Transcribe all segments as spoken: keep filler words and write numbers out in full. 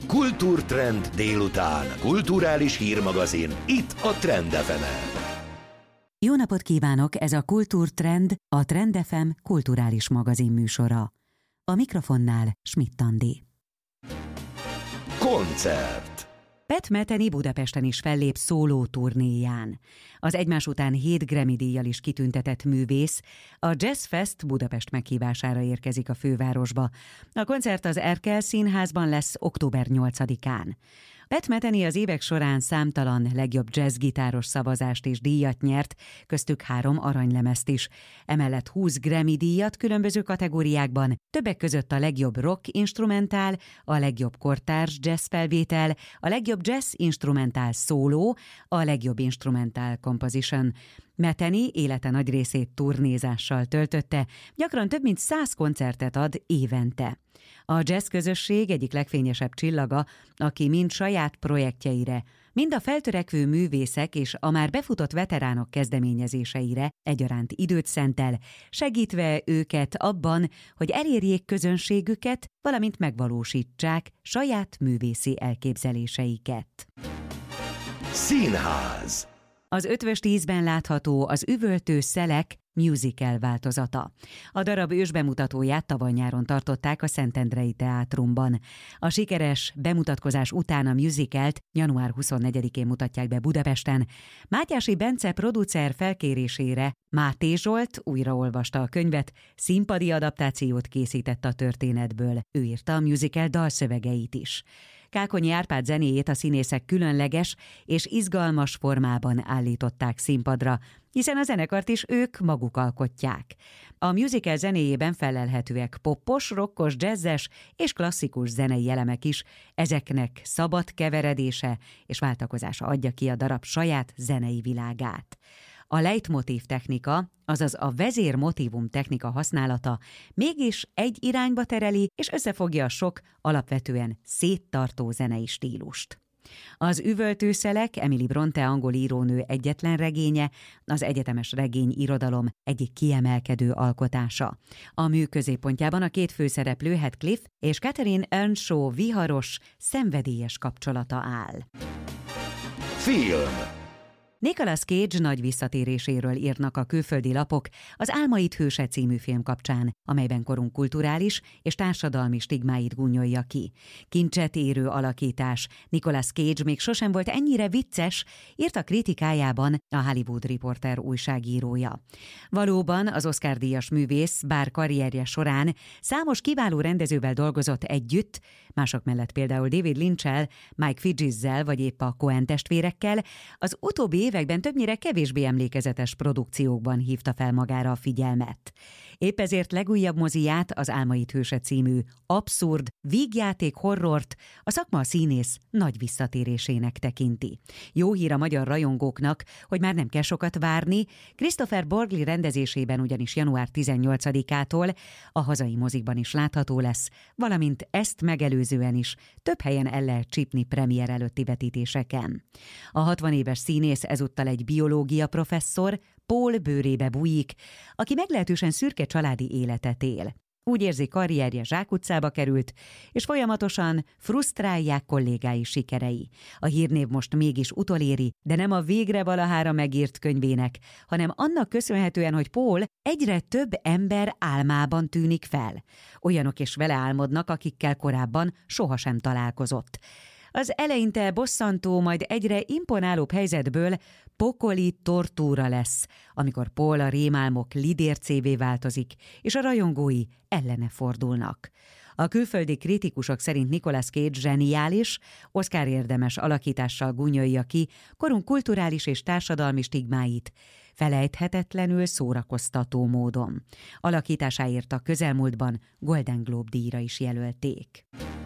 Kultúrtrend délután. Kulturális hírmagazin. Itt a Trend ef emen. Jó napot kívánok, ez a Kultúrtrend, a Trend ef em kulturális magazin műsora. A mikrofonnál Schmidt Andi. Koncert. Pat Metheny Budapesten is fellép szóló turnéján. Az egymás után hét Grammy-díjjal is kitüntetett művész a Jazz Fest Budapest meghívására érkezik a fővárosba. A koncert az Erkel Színházban lesz október nyolcadikán. Pat Metheny az évek során számtalan legjobb jazzgitáros szavazást és díjat nyert, köztük három aranylemezt is. Emellett húsz Grammy-díjat különböző kategóriákban, többek között a legjobb rock instrumentál, a legjobb kortárs jazz felvétel, a legjobb jazz instrumentál szóló, a legjobb instrumentál composition. Metheny élete nagy részét turnézással töltötte, gyakran több mint száz koncertet ad évente. A jazz közösség egyik legfényesebb csillaga, aki mind saját projektjeire, mind a feltörekvő művészek és a már befutott veteránok kezdeményezéseire egyaránt időt szentel, segítve őket abban, hogy elérjék közönségüket, valamint megvalósítsák saját művészi elképzeléseiket. Színház. Az Ötvös tízben látható az Üvöltő szelek musical változata. A darab ősbemutatóját tavaly nyáron tartották a Szentendrei Teátrumban. A sikeres bemutatkozás után a musicalt január huszonnegyedikén mutatják be Budapesten. Mátyási Bence producer felkérésére Máté Zsolt újraolvasta a könyvet, színpadi adaptációt készített a történetből. Ő írta a musical dalszövegeit is. Kákonyi Árpád zenéjét a színészek különleges és izgalmas formában állították színpadra, hiszen a zenekart is ők maguk alkotják. A musical zenéjében felelhetőek poppos, rokkos, jazzes és klasszikus zenei elemek is, ezeknek szabad keveredése és váltakozása adja ki a darab saját zenei világát. A leitmotív technika, azaz a vezérmotívum technika használata mégis egy irányba tereli és összefogja a sok, alapvetően széttartó zenei stílust. Az Üvöltő szelek Emily Bronte angol írónő egyetlen regénye, az egyetemes regényirodalom egyik kiemelkedő alkotása. A mű középpontjában a két főszereplő Heathcliff és Catherine Earnshaw viharos, szenvedélyes kapcsolata áll. Film. Nicolas Cage nagy visszatéréséről írnak a külföldi lapok az Álmaid hőse című film kapcsán, amelyben korunk kulturális és társadalmi stigmáit gúnyolja ki. Kincset érő alakítás, Nicolas Cage még sosem volt ennyire vicces, írta kritikájában a Hollywood Reporter újságírója. Valóban az Oscar-díjas művész bár karrierje során számos kiváló rendezővel dolgozott együtt, mások mellett például David Lynch-el, Mike Figgis-zel vagy épp a Coen testvérekkel, az utóbbi években többnyire kevésbé emlékezetes produkciókban hívta fel magára a figyelmet. Épp ezért legújabb moziját, az Álmaid hőse című abszurd, vígjáték horrort a szakma a színész nagy visszatérésének tekinti. Jó hír a magyar rajongóknak, hogy már nem kell sokat várni, Christopher Borgli rendezésében ugyanis január tizennyolcadikától a hazai mozikban is látható lesz, valamint ezt megelőzően is több helyen el lehet csípni premier előtti vetítéseken. A hatvan éves színész ezúttal egy biológia professzor, Paul bőrébe bújik, aki meglehetősen szürke családi életet él. Úgy érzi, karrierje zsákutcába került, és folyamatosan frusztrálják kollégái sikerei. A hírnév most mégis utoléri, de nem a végre valahára megírt könyvének, hanem annak köszönhetően, hogy Paul egyre több ember álmában tűnik fel. Olyanok is vele álmodnak, akikkel korábban sohasem találkozott. Az eleinte bosszantó, majd egyre imponálóbb helyzetből pokoli tortúra lesz, amikor Paul a rémálmok lidércévé változik, és a rajongói ellene fordulnak. A külföldi kritikusok szerint Nicolas Cage zseniális, Oscar érdemes alakítással gúnyolja ki korunk kulturális és társadalmi stigmáit, felejthetetlenül szórakoztató módon. Alakításáért a közelmúltban Golden Globe díjra is jelölték.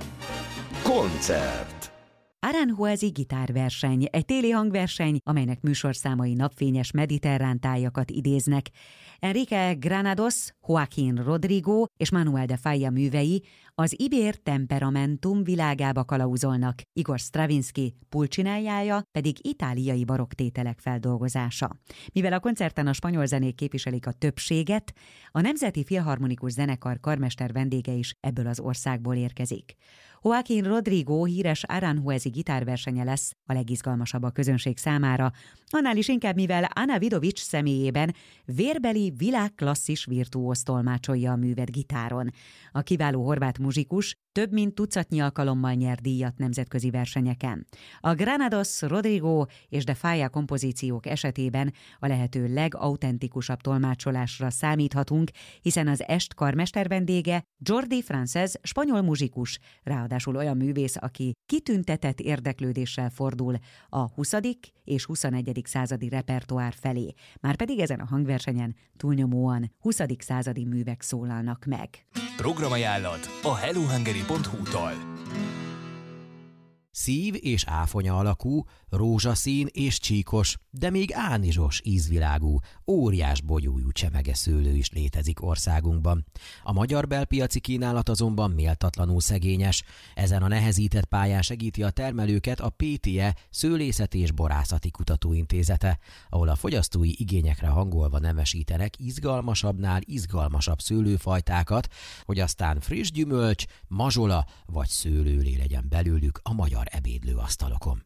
Koncert. Aranjuezi gitárverseny, egy téli hangverseny, amelynek műsorszámai napfényes mediterrán tájakat idéznek. Enrique Granados, Joaquín Rodrigo és Manuel de Falla művei az ibér temperamentum világába kalauzolnak, Igor Stravinsky Pulcinájája pedig itáliai barokktételek feldolgozása. Mivel a koncerten a spanyol zenék képviselik a többséget, a Nemzeti Filharmonikus Zenekar karmester vendége is ebből az országból érkezik. Joaquín Rodrigo híres Aranjuezi gitárversenye lesz a legizgalmasabb a közönség számára, annál is inkább, mivel Ana Vidovics személyében vérbeli világklasszis virtuóz tolmácsolja a művet gitáron. A kiváló horvát muzsikus több mint tucatnyi alkalommal nyer díjat nemzetközi versenyeken. A Granados, Rodrigo és De Falla kompozíciók esetében a lehető legautentikusabb tolmácsolásra számíthatunk, hiszen az est karmester vendége Jordi Francés, spanyol muzsikus, ráadásul olyan művész, aki kitüntetett érdeklődéssel fordul a huszadik és huszonegyedik századi repertoár felé. Márpedig ezen a hangversenyen túlnyomóan huszadik századi művek szólalnak meg. Programajánlat a hello hungary pont hu-tól. Szív és áfonya alakú, rózsaszín és csíkos, de még ánizsos ízvilágú, óriás bogyójú csemegeszőlő is létezik országunkban. A magyar belpiaci kínálat azonban méltatlanul szegényes. Ezen a nehezített pályán segíti a termelőket a pé té e Szőlészeti és Borászati Kutatóintézete, ahol a fogyasztói igényekre hangolva nemesítenek izgalmasabbnál izgalmasabb szőlőfajtákat, hogy aztán friss gyümölcs, mazsola vagy szőlőlé legyen belőlük a magyar ebédlőasztalokon.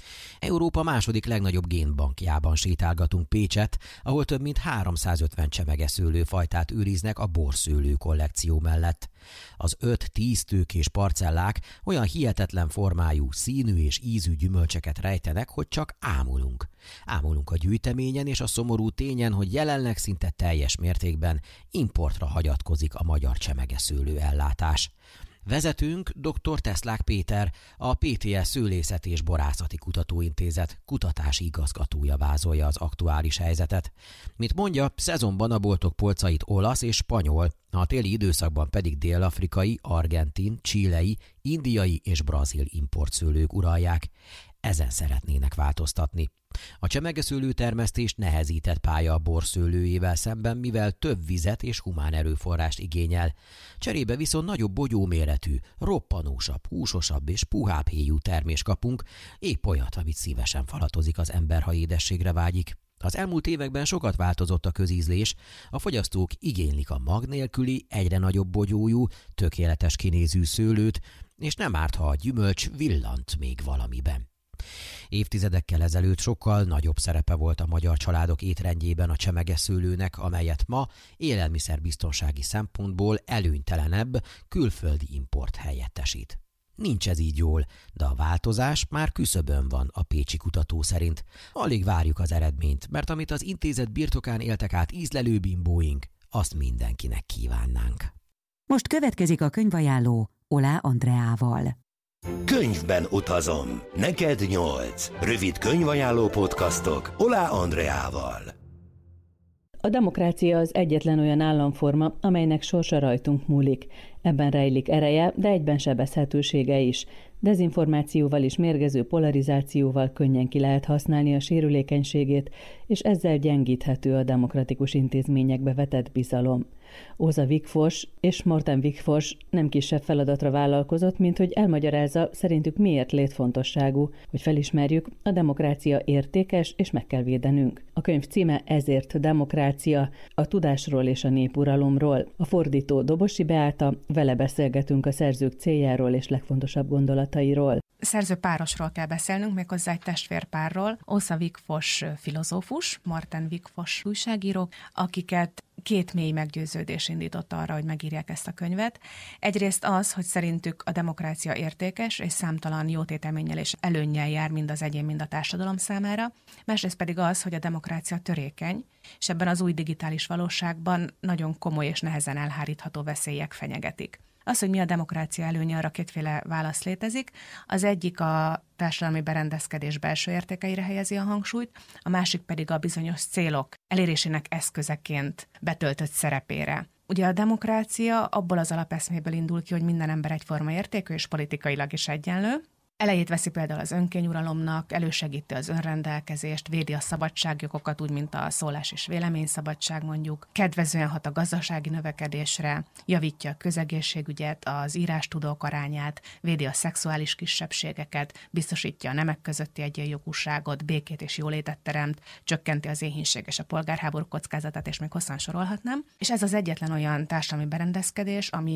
Európa második legnagyobb génbankjában sétálgatunk Pécset, ahol több mint háromszázötven csemegeszőlőfajtát őriznek a borszőlő kollekció mellett. Az öt-tíz tőkés parcellák olyan hihetetlen formájú, színű és ízű gyümölcseket rejtenek, hogy csak ámulunk. Ámulunk a gyűjteményen és a szomorú tényen, hogy jelenleg szinte teljes mértékben importra hagyatkozik a magyar csemegeszőlő ellátás. Vezetőnk dr. Teslák Péter, a pé té e Szőlészeti és Borászati Kutatóintézet kutatási igazgatója vázolja az aktuális helyzetet. Mint mondja, szezonban a boltok polcait olasz és spanyol, a téli időszakban pedig dél-afrikai, argentin, chilei, indiai és brazil importszőlők uralják. Ezen szeretnének változtatni. A csemegeszőlő termesztés nehezített pálya a borszőlőjével szemben, mivel több vizet és humán erőforrást igényel. Cserébe viszont nagyobb bogyóméretű, roppanósabb, húsosabb és puhább héjú termést kapunk, épp olyat, amit szívesen falatozik az ember, ha édességre vágyik. Az elmúlt években sokat változott a közízlés, a fogyasztók igénylik a mag nélküli, egyre nagyobb bogyójú, tökéletes kinézű szőlőt, és nem árt, ha a gyümölcs villant még valamiben. Évtizedekkel ezelőtt sokkal nagyobb szerepe volt a magyar családok étrendjében a csemegeszőlőnek, amelyet ma élelmiszerbiztonsági szempontból előnytelenebb külföldi import helyettesít. Nincs ez így jól, de a változás már küszöbön van a pécsi kutató szerint. Alig várjuk az eredményt, mert amit az intézet birtokán éltek át ízlelő bimbóink, azt mindenkinek kívánnánk. Most következik a könyvajánló Olá Andreával. Könyvben utazom. Neked nyolc. Rövid könyvajánló podcastok Olá Andreával. A demokrácia az egyetlen olyan államforma, amelynek sorsa rajtunk múlik. Ebben rejlik ereje, de egyben sebezhetősége is. Dezinformációval és mérgező polarizációval könnyen ki lehet használni a sérülékenységét, és ezzel gyengíthető a demokratikus intézményekbe vetett bizalom. Óza Wigforss és Morten Wigforss nem kisebb feladatra vállalkozott, mint hogy elmagyarázza szerintük miért létfontosságú, hogy felismerjük, a demokrácia értékes és meg kell védenünk. A könyv címe Ezért demokrácia, a tudásról és a népuralomról. A fordító Dobosi Beáta, vele beszélgetünk a szerzők céljáról és legfontosabb gondolatairól. Szerző párosról kell beszélnünk, méghozzá egy testvérpárról. Óza Wigforss filozófus, Morten Wigforss újságírók, akiket két mély meggyőződés indított arra, hogy megírják ezt a könyvet. Egyrészt az, hogy szerintük a demokrácia értékes, és számtalan jótételménnyel és előnnyel jár mind az egyén, mind a társadalom számára. Másrészt pedig az, hogy a demokrácia törékeny, és ebben az új digitális valóságban nagyon komoly és nehezen elhárítható veszélyek fenyegetik. Az, hogy mi a demokrácia előnye, arra kétféle válasz létezik. Az egyik a társadalmi berendezkedés belső értékeire helyezi a hangsúlyt, a másik pedig a bizonyos célok elérésének eszközeként betöltött szerepére. Ugye a demokrácia abból az alapeszméből indul ki, hogy minden ember egyforma értékű és politikailag is egyenlő. Elejét veszi például az önkényuralomnak, elősegíti az önrendelkezést, védi a szabadságjogokat, úgy, mint a szólás és véleményszabadság mondjuk, kedvezően hat a gazdasági növekedésre, javítja a közegészségügyet, az írástudók arányát, védi a szexuális kisebbségeket, biztosítja a nemek közötti egyenjogúságot, békét és jólétet teremt, csökkenti az éhínség és a polgárháború kockázatát, és még hosszan sorolhatnám. És ez az egyetlen olyan társadalmi berendezkedés, ami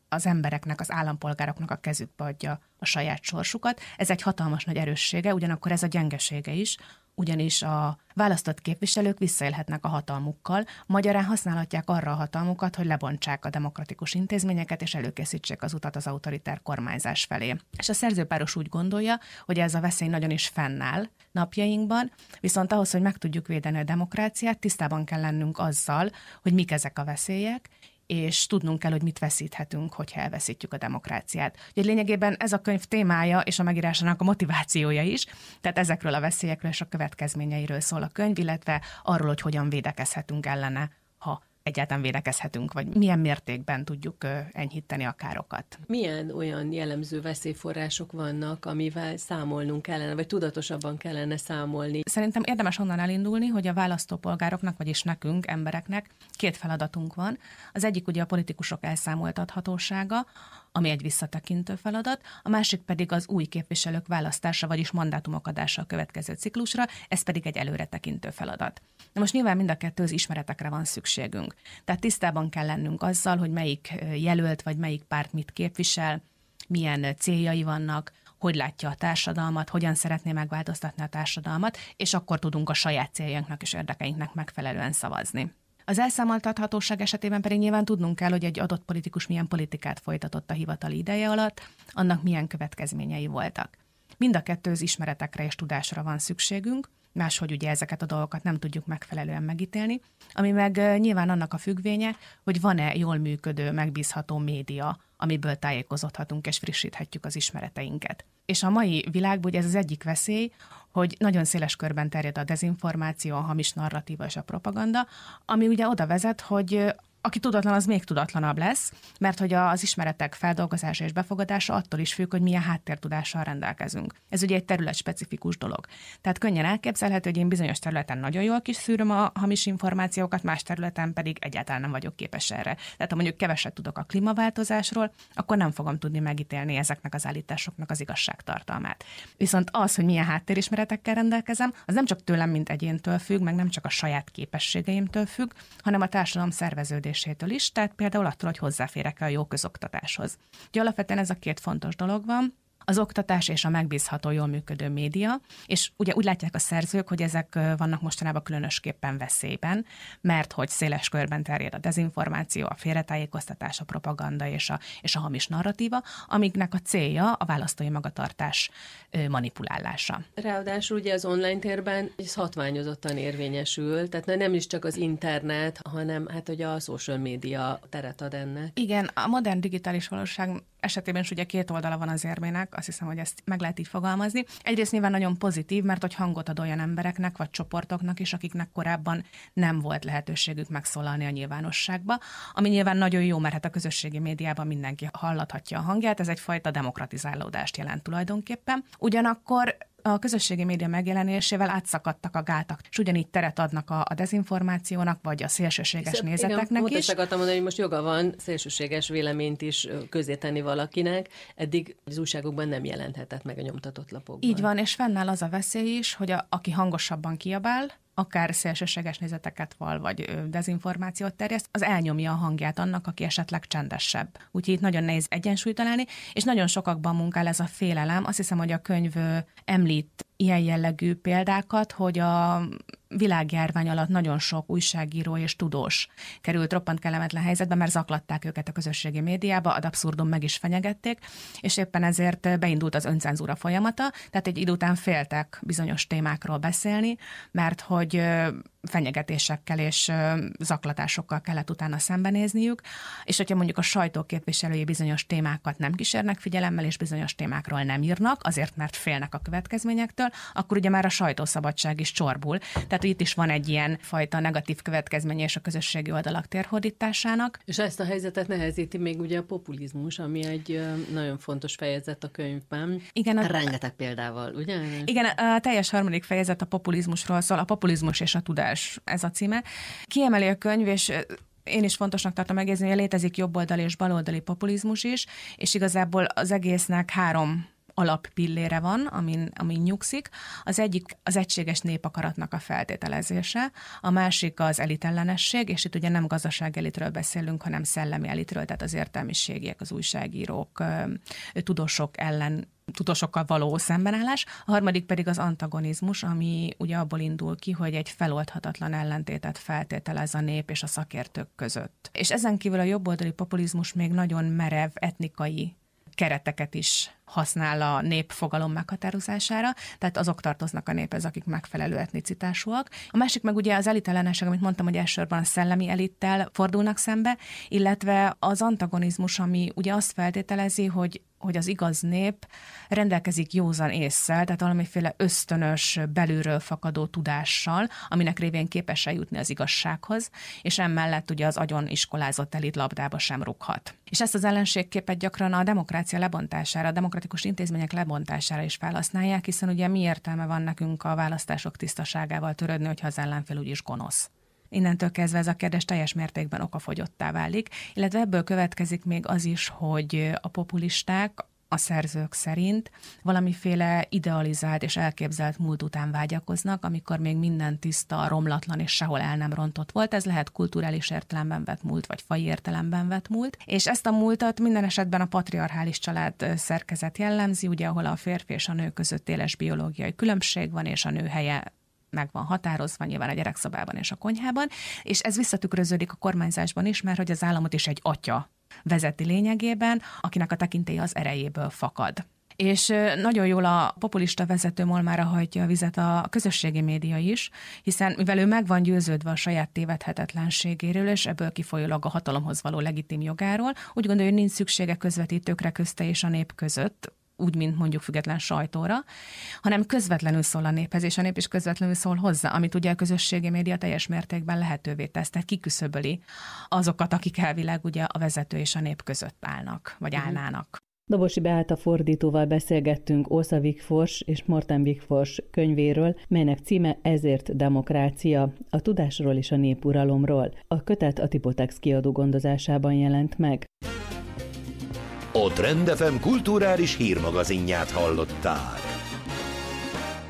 az embereknek, az állampolgároknak a kezükbe adja a saját sorsukat. Ez egy hatalmas nagy erőssége, ugyanakkor ez a gyengesége is, ugyanis a választott képviselők visszaélhetnek a hatalmukkal, magyarán használhatják arra a hatalmukat, hogy lebontsák a demokratikus intézményeket, és előkészítsék az utat az autoritár kormányzás felé. És a szerzőpáros úgy gondolja, hogy ez a veszély nagyon is fennáll napjainkban, viszont ahhoz, hogy meg tudjuk védeni a demokráciát, tisztában kell lennünk azzal, hogy mik ezek a veszélyek, és tudnunk kell, hogy mit veszíthetünk, hogyha elveszítjük a demokráciát. Úgyhogy lényegében ez a könyv témája és a megírásának a motivációja is, tehát ezekről a veszélyekről és a következményeiről szól a könyv, illetve arról, hogy hogyan védekezhetünk ellene, ha egyáltalán védekezhetünk, vagy milyen mértékben tudjuk enyhíteni a károkat. Milyen olyan jellemző veszélyforrások vannak, amivel számolnunk kellene, vagy tudatosabban kellene számolni? Szerintem érdemes onnan elindulni, hogy a választópolgároknak, vagyis nekünk, embereknek két feladatunk van. Az egyik ugye a politikusok elszámoltathatósága, ami egy visszatekintő feladat, a másik pedig az új képviselők választása, vagyis mandátumok adása a következő ciklusra, ez pedig egy előretekintő feladat. Na most nyilván mind a kettőz ismeretekre van szükségünk. Tehát tisztában kell lennünk azzal, hogy melyik jelölt, vagy melyik párt mit képvisel, milyen céljai vannak, hogy látja a társadalmat, hogyan szeretné megváltoztatni a társadalmat, és akkor tudunk a saját céljainknak és érdekeinknek megfelelően szavazni. Az elszámoltathatóság esetében pedig nyilván tudnunk kell, hogy egy adott politikus milyen politikát folytatott a hivatali ideje alatt, annak milyen következményei voltak. Mind a kettőz ismeretekre és tudásra van szükségünk, máshogy ugye ezeket a dolgokat nem tudjuk megfelelően megítélni, ami meg nyilván annak a függvénye, hogy van-e jól működő, megbízható média, amiből tájékozódhatunk és frissíthetjük az ismereteinket. És a mai világban ugye ez az egyik veszély, hogy nagyon széles körben terjed a dezinformáció, a hamis narratíva és a propaganda, ami ugye oda vezet, hogy aki tudatlan, az még tudatlanabb lesz, mert hogy az ismeretek feldolgozása és befogadása attól is függ, hogy milyen háttértudással rendelkezünk. Ez ugye egy területspecifikus dolog. Tehát könnyen elképzelhető, hogy én bizonyos területen nagyon jól kiszűröm a hamis információkat, más területen pedig egyáltalán nem vagyok képes erre. Tehát ha mondjuk keveset tudok a klímaváltozásról, akkor nem fogom tudni megítélni ezeknek az állításoknak az igazságtartalmát. Viszont az, hogy milyen háttérismeretekkel rendelkezem, az nem csak tőlem, mint egyéntől függ, meg nem csak a saját képességeimtől függ, hanem a társadalom szerveződésétől is, tehát például attól, hogy hozzáférek-e a jó közoktatáshoz. Ugye alapvetően ez a két fontos dolog van, az oktatás és a megbízható, jól működő média, és ugye úgy látják a szerzők, hogy ezek vannak mostanában különösképpen veszélyben, mert hogy széles körben terjed a dezinformáció, a félretájékoztatás, a propaganda és a, és a hamis narratíva, amiknek a célja a választói magatartás manipulálása. Ráadásul ugye az online térben ez hatványozottan érvényesül, tehát nem is csak az internet, hanem hát ugye a social media teret ad ennek. Igen, a modern digitális valóság esetében is ugye két oldala van az érmének, azt hiszem, hogy ezt meg lehet így fogalmazni. Egyrészt nyilván nagyon pozitív, mert hogy hangot ad olyan embereknek vagy csoportoknak is, akiknek korábban nem volt lehetőségük megszólalni a nyilvánosságba, ami nyilván nagyon jó, mert hát a közösségi médiában mindenki hallathatja a hangját, ez egyfajta demokratizálódást jelent tulajdonképpen. Ugyanakkor a közösségi média megjelenésével átszakadtak a gátak, és ugyanígy teret adnak a, a dezinformációnak, vagy a szélsőséges Hiszen, nézeteknek igen, is. Igen, akartam mondani, hogy most joga van szélsőséges véleményt is közzétenni valakinek, eddig az újságokban nem jelenthetett meg a nyomtatott lapokban. Így van, és fennáll az a veszély is, hogy a, aki hangosabban kiabál, akár szélsőséges nézeteket val, vagy dezinformációt terjeszt, az elnyomja a hangját annak, aki esetleg csendesebb. Úgyhogy itt nagyon nehéz egyensúlyt találni, és nagyon sokakban munkál ez a félelem. Azt hiszem, hogy a könyv említ ilyen jellegű példákat, hogy a világjárvány alatt nagyon sok újságíró és tudós került roppant kellemetlen helyzetbe, mert zaklatták őket a közösségi médiába, ad abszurdum meg is fenyegették, és éppen ezért beindult az öncenzúra folyamata, tehát egy idő után féltek bizonyos témákról beszélni, mert hogy fenyegetésekkel és zaklatásokkal kellett utána szembenézniük, és hogyha mondjuk a sajtó képviselői bizonyos témákat nem kísérnek figyelemmel, és bizonyos témákról nem írnak, azért mert félnek a következményektől, akkor ugye már a sajtószabadság is csorbul. Tehát itt is van egy ilyen fajta negatív következménye és a közösségi oldalak térhódításának. És ezt a helyzetet nehezíti még ugye a populizmus, ami egy nagyon fontos fejezet a könyvben. Igen, a... rengeteg példával, ugye? Igen, a teljes harmadik fejezet a populizmusról szól, a populizmus és a tudás, ez a címe. Kiemeli a könyv, és én is fontosnak tartom megjegyezni, hogy létezik jobboldali és baloldali populizmus is, és igazából az egésznek három alappillére van, amin, amin nyugszik. Az egyik az egységes népakaratnak a feltételezése, a másik az elitellenesség, és itt ugye nem gazdasági elitről beszélünk, hanem szellemi elitről, tehát az értelmiségiek, az újságírók, tudósok ellen tudósokkal való szembenállás, a harmadik pedig az antagonizmus, ami ugye abból indul ki, hogy egy feloldhatatlan ellentétet feltételez a nép és a szakértők között. És ezen kívül a jobboldali populizmus még nagyon merev etnikai kereteket is használ a nép fogalom meghatározására, tehát azok tartoznak a néphez, akik megfelelő etnicitásúak. A másik meg ugye az elitellenesség, amit mondtam, hogy elsősorban a szellemi elittel fordulnak szembe, illetve az antagonizmus, ami ugye azt feltételezi, hogy hogy az igaz nép rendelkezik józan ésszel, tehát valamiféle ösztönös, belülről fakadó tudással, aminek révén képes eljutni az igazsághoz, és emellett ugye az agyon iskolázott elit labdába sem rúghat. És ezt az ellenségképet gyakran a demokrácia lebontására, a demokratikus intézmények lebontására is felhasználják, hiszen ugye mi értelme van nekünk a választások tisztaságával törődni, hogyha az ellenfél úgyis gonosz. Innentől kezdve ez a kérdés teljes mértékben okafogyottá válik, illetve ebből következik még az is, hogy a populisták a szerzők szerint valamiféle idealizált és elképzelt múlt után vágyakoznak, amikor még minden tiszta, romlatlan és sehol el nem rontott volt. Ez lehet kulturális értelemben vett múlt, vagy faji értelemben vett múlt. És ezt a múltat minden esetben a patriarchális család szerkezet jellemzi, ugye ahol a férfi és a nő között éles biológiai különbség van, és a nő helye meg van határozva, nyilván a gyerekszobában és a konyhában, és ez visszatükröződik a kormányzásban is, mert hogy az államot is egy atya vezeti lényegében, akinek a tekintélye az erejéből fakad. És nagyon jól a populista vezető molmára hajtja a vizet a közösségi média is, hiszen mivel ő meg van győződve a saját tévedhetetlenségéről, és ebből kifolyólag a hatalomhoz való legitim jogáról, úgy gondolja, hogy nincs szüksége közvetítőkre közte és a nép között, úgy, mint mondjuk független sajtóra, hanem közvetlenül szól a néphez, és a nép is közvetlenül szól hozzá, amit ugye a közösségi média teljes mértékben lehetővé tesz, tehát kiküszöböli azokat, akik elvileg ugye a vezető és a nép között állnak, vagy állnának. Dobosi Beáta fordítóval beszélgettünk Åsa Wigforss és Morten Wigforss könyvéről, melynek címe Ezért demokrácia, a tudásról és a népuralomról. A kötet a Tipotex kiadó gondozásában jelent meg. A Trend ef em kulturális hírmagazinját hallották.